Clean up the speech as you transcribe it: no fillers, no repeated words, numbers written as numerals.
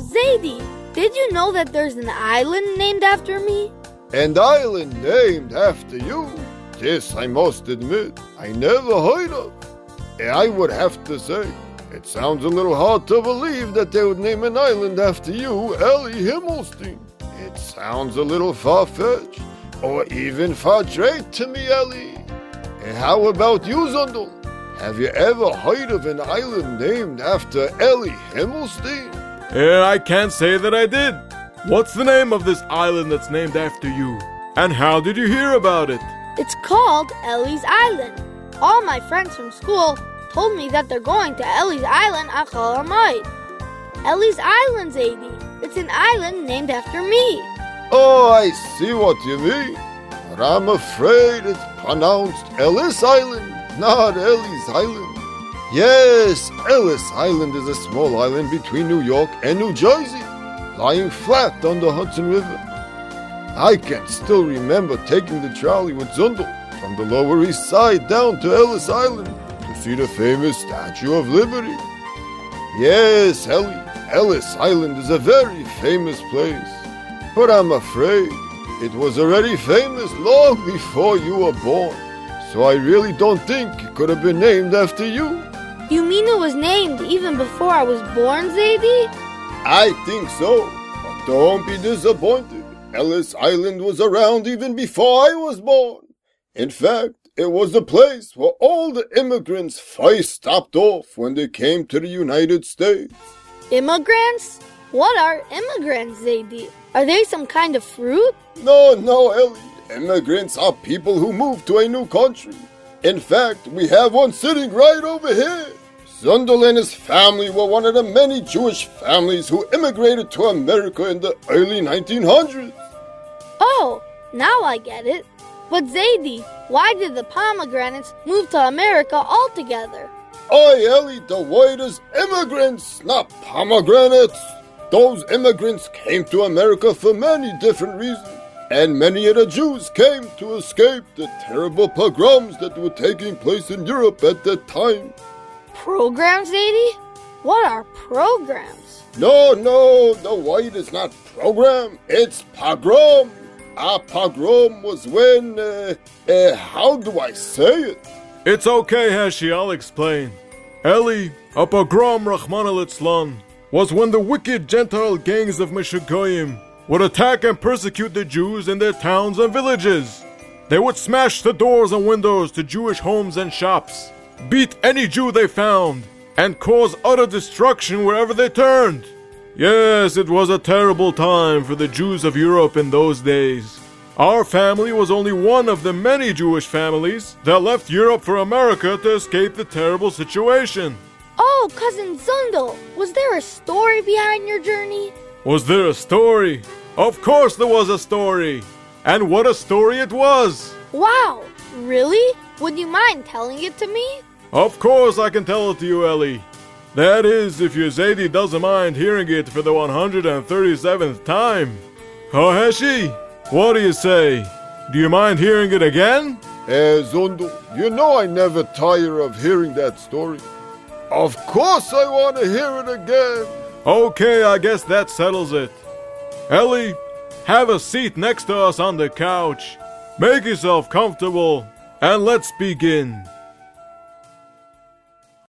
Zadie, did you know that there's an island named after me? An island named after you? This, I must admit, I never heard of. I would have to say, it sounds a little hard to believe that they would name an island after you, Ellie Himmelstein. It sounds a little far-fetched, or even far-straight to me, Ellie. And how about you, Zundel? Have you ever heard of an island named after Ellie Himmelstein? I can't say that I did. What's the name of this island that's named after you? And how did you hear about it? It's called Ellie's Island. All my friends from school told me that they're going to Ellie's Island on Chol Hamoed. Ellie's Island, Zadie. It's an island named after me. Oh, I see what you mean. But I'm afraid it's pronounced Ellis Island, not Ellie's Island. Yes, Ellis Island is a small island between New York and New Jersey, lying flat on the Hudson River. I can still remember taking the trolley with Zundel from the Lower East Side down to Ellis Island to see the famous Statue of Liberty. Yes, Ellie, Ellis Island is a very famous place, but I'm afraid it was already famous long before you were born, so I really don't think it could have been named after you. You mean it was named even before I was born, Zadie? I think so, but don't be disappointed. Ellis Island was around even before I was born. In fact, it was the place where all the immigrants first stopped off when they came to the United States. Immigrants? What are immigrants, Zadie? Are they some kind of fruit? No, Ellie. Immigrants are people who move to a new country. In fact, we have one sitting right over here. Zundel and his family were one of the many Jewish families who immigrated to America in the early 1900s. Oh, now I get it. But Zadie, why did the pomegranates move to America altogether? Oi, Ellie, the word is immigrants, not pomegranates. Those immigrants came to America for many different reasons, and many of the Jews came to escape the terrible pogroms that were taking place in Europe at that time. Programs, Zadie? What are programs? No, the word is not program, it's pogrom. A pogrom was when, how do I say it? It's okay, Heshi, I'll explain. Ellie, a pogrom, Rahman al-Islam, was when the wicked Gentile gangs of Meshugoyim would attack and persecute the Jews in their towns and villages. They would smash the doors and windows to Jewish homes and shops, beat any Jew they found, and cause utter destruction wherever they turned. Yes, it was a terrible time for the Jews of Europe in those days. Our family was only one of the many Jewish families that left Europe for America to escape the terrible situation. Oh, Cousin Zundel, was there a story behind your journey? Was there a story? Of course there was a story! And what a story it was! Wow, really? Would you mind telling it to me? Of course I can tell it to you, Ellie. That is, if your Zadie doesn't mind hearing it for the 137th time. Heshi, what do you say? Do you mind hearing it again? Zundel, you know I never tire of hearing that story. Of course I want to hear it again. Okay, I guess that settles it. Ellie, have a seat next to us on the couch. Make yourself comfortable, and let's begin.